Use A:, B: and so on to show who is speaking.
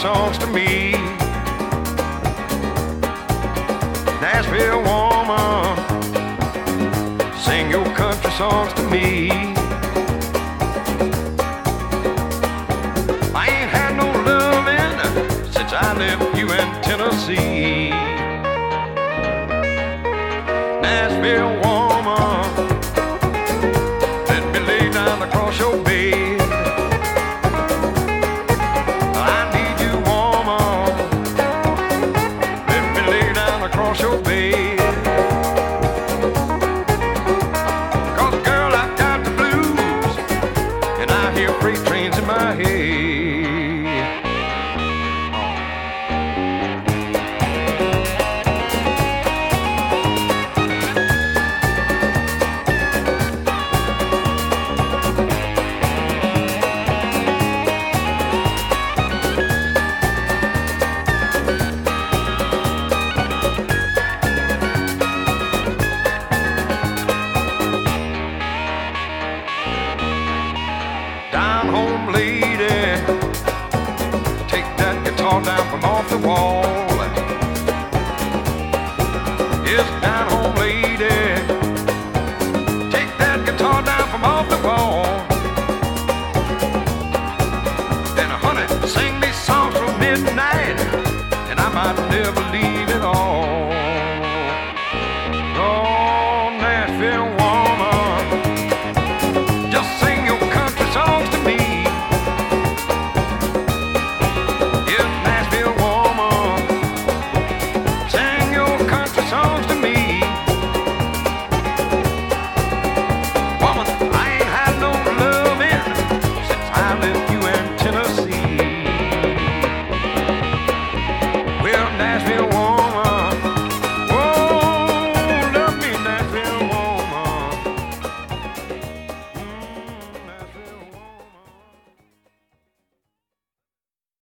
A: songs to me. Nashville woman, sing your country songs to me. I ain't had no loving since I left you in Tennessee. Nashville woman, let me lay down across your bed. I need you, woman, let me lay down across your bed. 'Cause girl, I got the blues, and I hear freight trains in my head. Down home lady, take that guitar down from off the wall. Yes, down home lady, take that guitar down from off the wall. And honey, sing these songs from midnight, and I might never leave